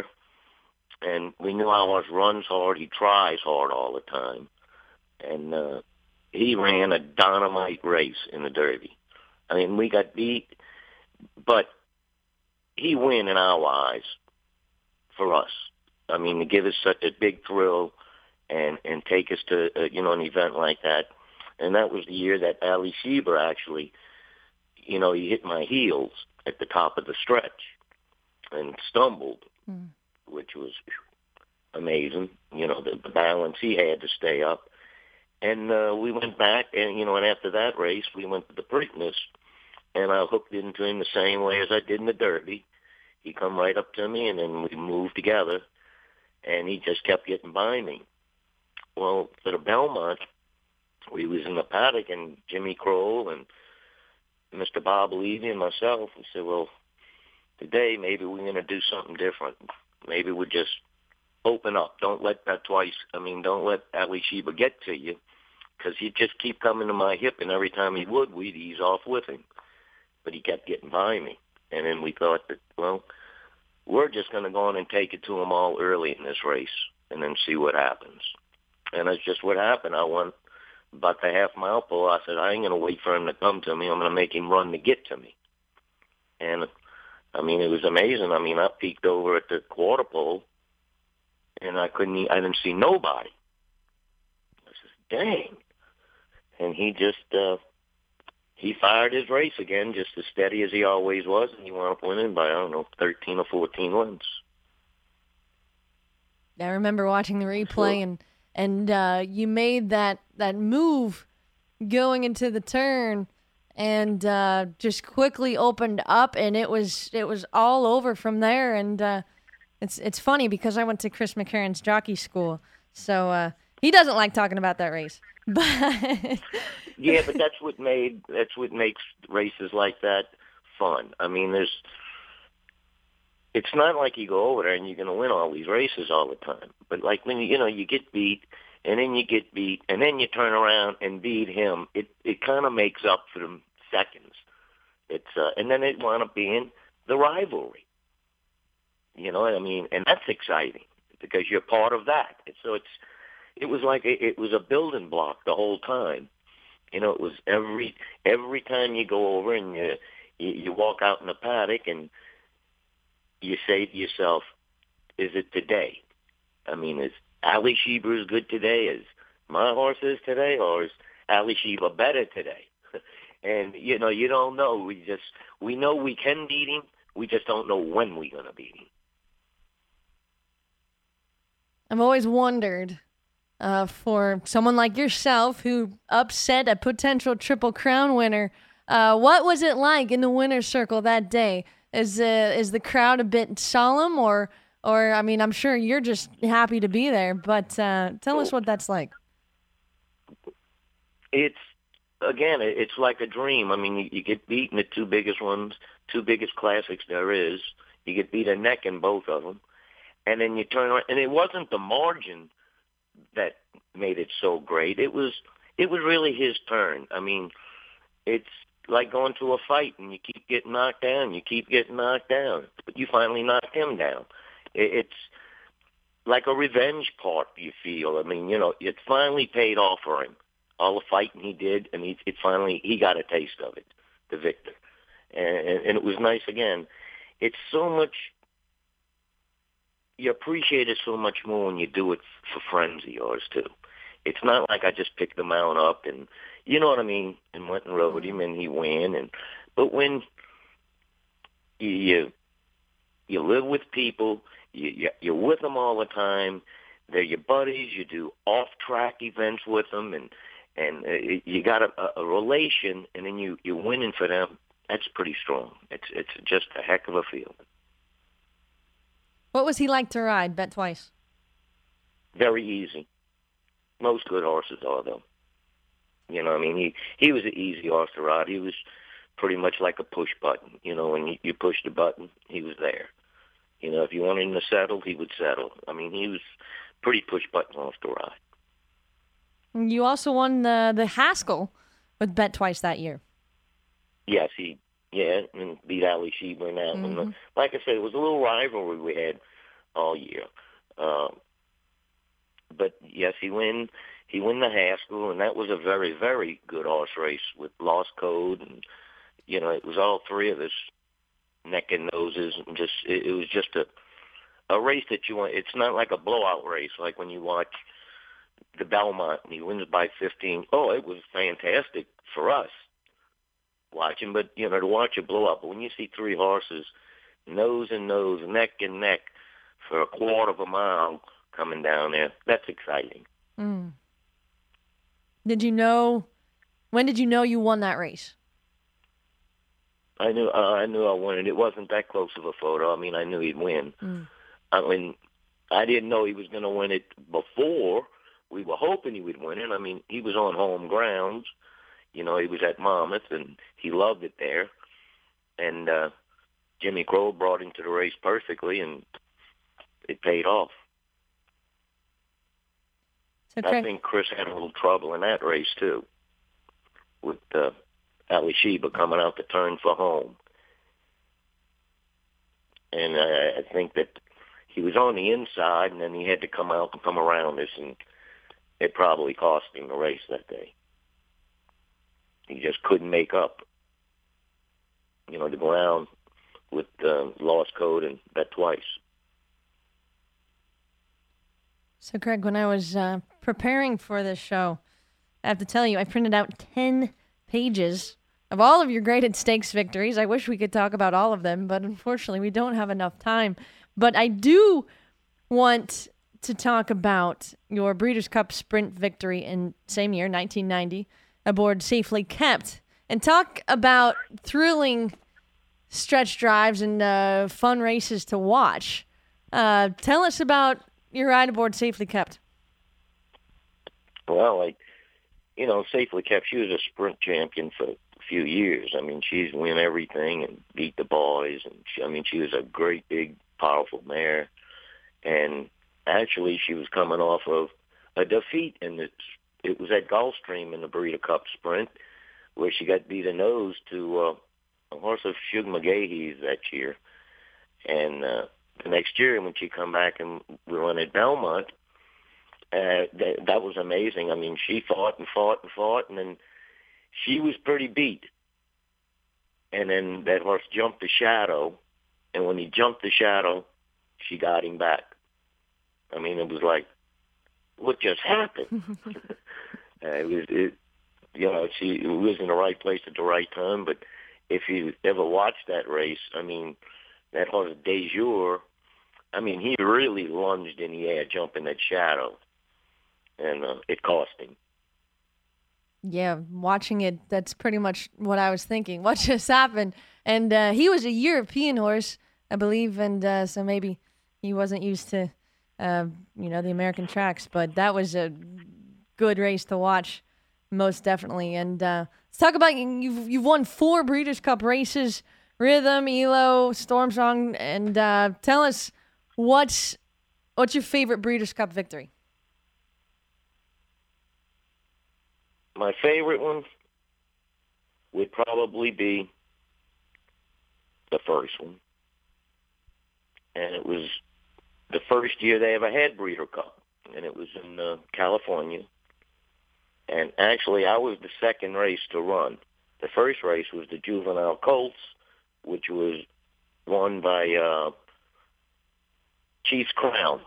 and we knew our horse runs hard. He tries hard all the time. And uh, he ran a dynamite race in the Derby. I mean, we got beat, but he win in our eyes for us. I mean, to give us such a big thrill and, and take us to, uh, you know, an event like that. And that was the year that Ali Sheba actually, you know, he hit my heels at the top of the stretch and stumbled, mm. which was amazing. You know, the, the balance he had to stay up. And uh, we went back, and, you know, and after that race, we went to the Preakness, and I hooked into him the same way as I did in the Derby. He come right up to me, and then we moved together, and he just kept getting by me. Well, for the Belmont, we was in the paddock, and Jimmy Kroll and Mister Bob Levy and myself, we said, well, today, maybe we're going to do something different. Maybe we'll just open up. Don't let that twice. I mean, don't let Ali Sheba get to you, because he'd just keep coming to my hip, and every time he would, we'd ease off with him. But he kept getting by me. And then we thought that, well, we're just going to go on and take it to him all early in this race and then see what happens. And that's just what happened. I won about the half-mile pole. I said, I ain't going to wait for him to come to me. I'm going to make him run to get to me. And I mean, it was amazing. I mean, I peeked over at the quarter pole, and I couldn't. I didn't see nobody. I said, "Dang!" And he just uh, he fired his race again, just as steady as he always was, and he wound up winning by I don't know, thirteen or fourteen lengths. I remember watching the replay, and and uh, you made that that move going into the turn. And uh, just quickly opened up, and it was it was all over from there. And uh, it's it's funny because I went to Chris McCarron's jockey school, so uh, he doesn't like talking about that race. But yeah, but that's what made that's what makes races like that fun. I mean, there's it's not like you go over there and you're going to win all these races all the time. But like when you you know you get beat, and then you get beat, and then you turn around and beat him, it it kind of makes up for them seconds. It's uh, and then it wound up being the rivalry. You know what I mean? And that's exciting because you're part of that. So it's it was like it, it was a building block the whole time. You know, it was every every time you go over and you you, you walk out in the paddock and you say to yourself, "Is it today? I mean, is Ali Sheba as good today as my horse is today, or is Ali Sheba better today?" And you know, you don't know. We just we know we can beat him. We just don't know when we're gonna beat him. I've always wondered, uh, for someone like yourself who upset a potential Triple Crown winner, uh, what was it like in the winner's circle that day? Is uh, is the crowd a bit solemn, or or I mean, I'm sure you're just happy to be there, but uh, tell us what that's like. It's again, it's like a dream. I mean, you, you get beaten the two biggest ones, two biggest classics there is. You get beat a neck in both of them. And then you turn around, and it wasn't the margin that made it so great. It was it was really his turn. I mean, it's like going to a fight, and you keep getting knocked down, you keep getting knocked down, but you finally knock him down. It, it's like a revenge part, you feel. I mean, you know, it finally paid off for him. All the fighting he did, and he, it finally, he got a taste of it, the victor. And, and it was nice again. It's so much... You appreciate it so much more when you do it for friends of yours, too. It's not like I just picked the mount up and, you know what I mean, and went and rode him and he won. And But when you you, you live with people, you, you, you're with them all the time, they're your buddies, you do off-track events with them, and, and uh, you got a, a relation, and then you, you're winning for them, that's pretty strong. It's, it's just a heck of a feeling. What was he like to ride, Bet Twice? Very easy. Most good horses are, though. You know, I mean, he, he was an easy horse to ride. He was pretty much like a push button. You know, when you, you push the button, he was there. You know, if you wanted him to settle, he would settle. I mean, he was pretty push button horse to ride. You also won the, the Haskell with Bet Twice that year. Yes, he Yeah, and beat Ali Sheba in that mm-hmm. one. Like I said, it was a little rivalry we had all year. Um, but yes, he win. He won the Haskell, and that was a very, very good horse race with Lost Code, and you know, it was all three of us neck and noses, and just it, it was just a a race that you want. It's not like a blowout race like when you watch the Belmont and he wins by fifteen. Oh, it was fantastic for us watching, but you know, to watch it blow up. But when you see three horses nose and nose, neck and neck for a quarter of a mile coming down there, that's exciting. Mm. Did you know? When did you know you won that race? I knew. Uh, I knew I won it. It wasn't that close of a photo. I mean, I knew he'd win. Mm. I mean, I didn't know he was going to win it before. We were hoping he would win it. I mean, he was on home grounds. You know, he was at Monmouth, and he loved it there. And uh, Jimmy Crowe brought him to the race perfectly, and it paid off. So I think Chris had a little trouble in that race, too, with uh, Ali Sheba coming out the turn for home. And I, I think that he was on the inside, and then he had to come out and come around us, and it probably cost him the race that day. He just couldn't make up, you know, the ground with uh, Lost Code and Bet Twice. So, Craig, when I was uh, preparing for this show, I have to tell you, I printed out ten pages of all of your graded stakes victories. I wish we could talk about all of them, but unfortunately we don't have enough time. But I do want to talk about your Breeders' Cup Sprint victory in same year, nineteen ninety, aboard Safely Kept, and talk about thrilling stretch drives and uh, fun races to watch. Uh, tell us about your ride aboard Safely Kept. Well, like, you know, Safely Kept, she was a sprint champion for a few years. I mean, she's win everything and beat the boys. And she, I mean, she was a great, big, powerful mare. And actually, she was coming off of a defeat, and it, it was at Gulfstream in the Breeders' Cup Sprint, where she got beat a nose to uh, a horse of Shug McGahee's that year. And uh, the next year when she come back and we run at Belmont, uh, that, that was amazing. I mean, she fought and fought and fought, and then she was pretty beat. And then that horse jumped the Shadow, and when he jumped the Shadow, she got him back. I mean, it was like, what just happened? uh, it was, it, you know, she was in the right place at the right time. But if you ever watched that race, I mean, that horse De Jour, I mean, he really lunged in the air, jumping that Shadow, and uh, it cost him. Yeah, watching it, that's pretty much what I was thinking. What just happened? And uh, he was a European horse, I believe, and uh, so maybe he wasn't used to, uh, you know, the American tracks. But that was a good race to watch, most definitely. And uh, let's talk about you've you've won four Breeders' Cup races: Rhythm, Elo, Storm Song, and uh, tell us what's what's your favorite Breeders' Cup victory? My favorite one would probably be the first one. And it was the first year they ever had Breeder Cup. And it was in uh, California. And actually, I was the second race to run. The first race was the Juvenile Colts, which was won by uh, Chief's Crown.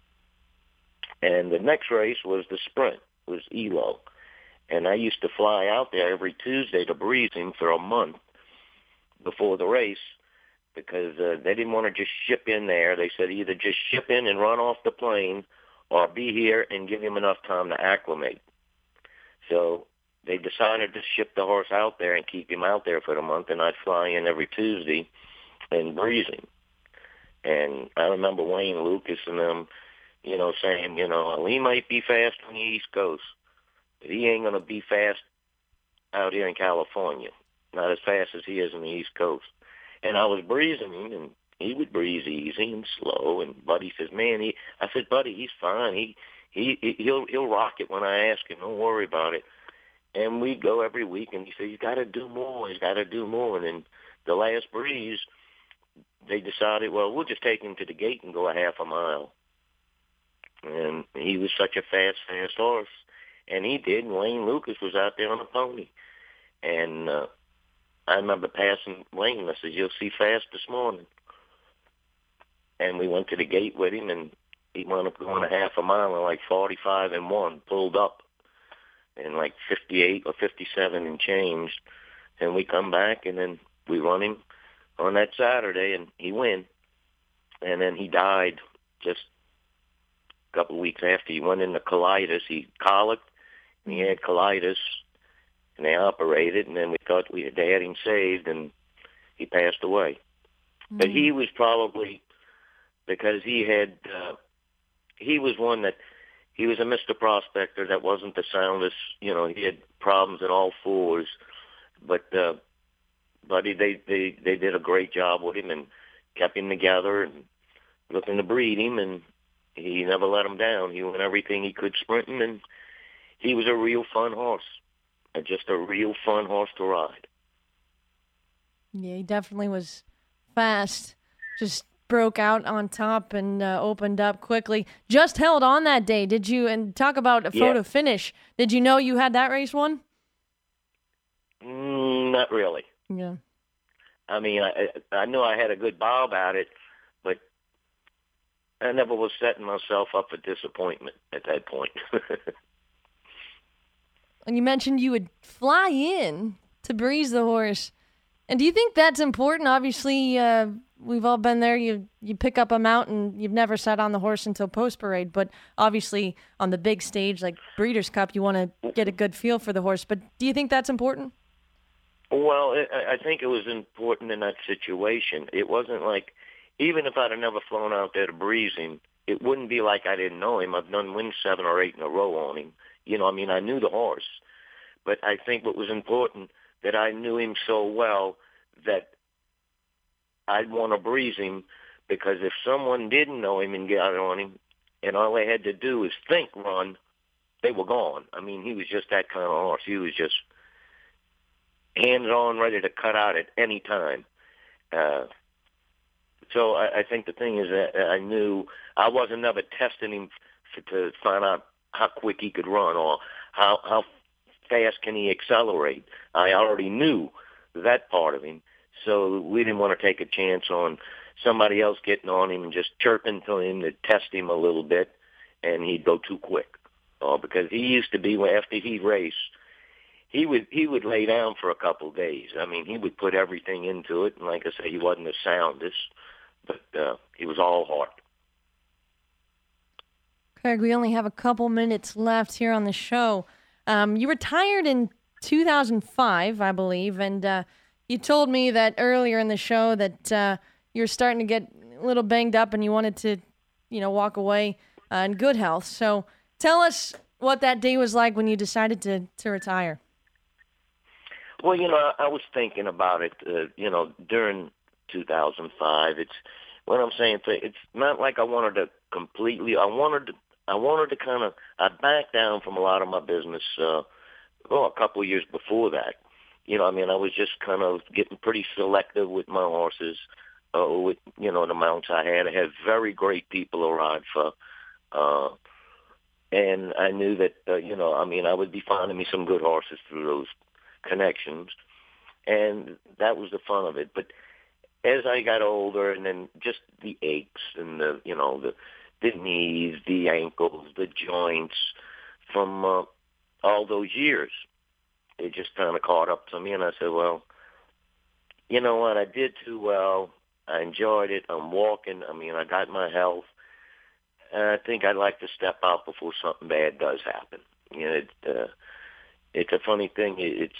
And the next race was the Sprint, was Elo. And I used to fly out there every Tuesday to Breezing for a month before the race because uh, they didn't want to just ship in there. They said either just ship in and run off the plane or be here and give him enough time to acclimate. So they decided to ship the horse out there and keep him out there for the month, and I'd fly in every Tuesday and Breezing. And I remember Wayne Lucas and them, you know, saying, you know, well, he might be fast on the East Coast, but he ain't going to be fast out here in California, not as fast as he is on the East Coast. And I was breezing him, and he would breeze easy and slow. And Buddy says, man, he, I said, Buddy, he's fine. He, he, he'll, he'll rock it when I ask him. Don't worry about it. And we'd go every week, and he said, he's got to do more. He's got to do more. And then the last breeze, they decided, well, we'll just take him to the gate and go a half a mile. And he was such a fast, fast horse. And he did. And Wayne Lucas was out there on a pony. And uh, I remember passing Wayne. I said, you'll see fast this morning. And we went to the gate with him, and he wound up going a half a mile in like forty-five and one, pulled up in like fifty-eight or fifty-seven and changed. And we come back, and then we run him on that Saturday, and he win. And then he died just a couple of weeks after. He went into colitis. He colicked, and he had colitis, and they operated, and then we thought we they had him saved, and he passed away. Mm-hmm. But he was probably, because he had, uh, he was one that, he was a Mister Prospector that wasn't the soundest, you know, he had problems in all fours, but, uh, but he, they, they, they did a great job with him and kept him together and looking to breed him, and he never let him down. He won everything he could sprinting, and he was a real fun horse, and just a real fun horse to ride. Yeah, he definitely was fast. Just broke out on top and uh, opened up quickly. Just held on that day, did you? And talk about a photo yeah. finish. Did you know you had that race won? Mm, not really. Yeah. I mean, I I knew I had a good bob at it, but I never was setting myself up for disappointment at that point. And you mentioned you would fly in to breeze the horse. And do you think that's important? Obviously, uh, we've all been there. You you pick up a mount and you've never sat on the horse until post-parade. But obviously, on the big stage like Breeders' Cup, you want to get a good feel for the horse. But do you think that's important? Well, I think it was important in that situation. It wasn't like, even if I'd have never flown out there to breeze him, it wouldn't be like I didn't know him. I've done win seven or eight in a row on him. You know, I mean, I knew the horse. But I think what was important, that I knew him so well that I'd want to breeze him, because if someone didn't know him and got on him, and all they had to do is think run, they were gone. I mean, he was just that kind of horse. He was just hands on, ready to cut out at any time. Uh, So I, I think the thing is that I knew I wasn't ever testing him for, to find out how quick he could run or how how fast can he accelerate. I already knew that part of him, so we didn't want to take a chance on somebody else getting on him and just chirping to him to test him a little bit, and he'd go too quick. Oh, because he used to be, after he'd race, he would he would lay down for a couple of days. I mean, he would put everything into it, and like I say, he wasn't the soundest, but uh, he was all heart. Craig, we only have a couple minutes left here on the show. Um, you retired in two thousand five, I believe, and uh, you told me that earlier in the show that uh, you're starting to get a little banged up and you wanted to, you know, walk away uh, in good health. So tell us what that day was like when you decided to, to retire. Well, you know, I was thinking about it, uh, you know, during two thousand five. It's what I'm saying. It's not like I wanted to completely. I wanted to. I wanted to kind of. I backed down from a lot of my business. Uh, oh, a couple of years before that. You know, I mean, I was just kind of getting pretty selective with my horses. Uh, with you know the mounts I had. I had very great people to ride for. Uh, and I knew that, uh, you know, I mean, I would be finding me some good horses through those connections, and that was the fun of it. But as I got older, and then just the aches and the, you know, the the knees, the ankles, the joints from uh, all those years, it just kind of caught up to me, and I said, well, you know what, I did too well. I enjoyed it. I'm walking. I mean, I got my health. And I think I'd like to step out before something bad does happen. You know, it, uh, it's a funny thing. It's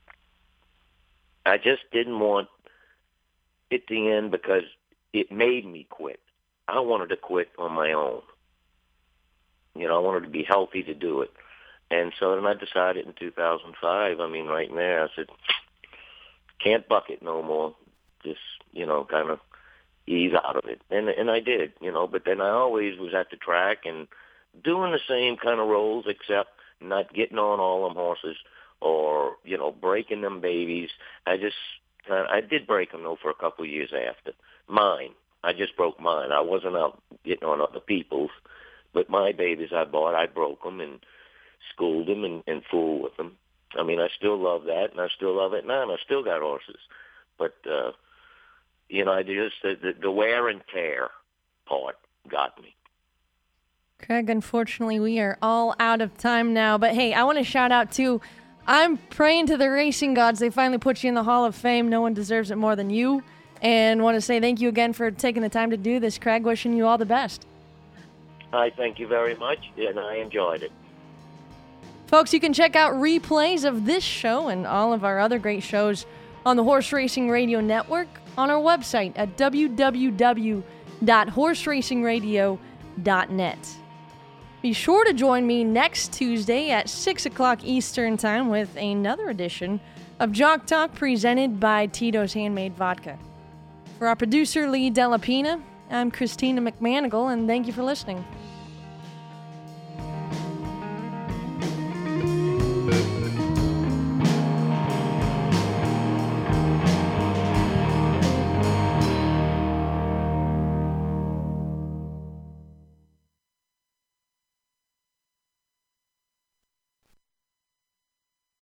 I just didn't want it to end because it made me quit. I wanted to quit on my own. You know, I wanted to be healthy to do it. And so then I decided in two thousand five, I mean, right there, I said, can't buck it no more. Just, you know, kind of ease out of it. And and I did, you know, but then I always was at the track and doing the same kind of roles, except not getting on all them horses or, you know, breaking them babies. I just, I did break them, though, for a couple of years after. Mine. I just broke mine. I wasn't out getting on other people's, but my babies I bought, I broke them and schooled them and, and fooled with them. I mean, I still love that, and I still love it now, and I still got horses. But, uh, you know, I just, the, the wear and tear part got me. Craig, unfortunately, we are all out of time now. But, hey, I want to shout out, too, I'm praying to the racing gods. They finally put you in the Hall of Fame. No one deserves it more than you. And want to say thank you again for taking the time to do this, Craig. Wishing you all the best. I thank you very much, and I enjoyed it. Folks, you can check out replays of this show and all of our other great shows on the Horse Racing Radio Network on our website at w w w dot horse racing radio dot net. Be sure to join me next Tuesday at six o'clock Eastern Time with another edition of Jock Talk presented by Tito's Handmade Vodka. For our producer, Lee Delapina, I'm Christina McManigal, and thank you for listening.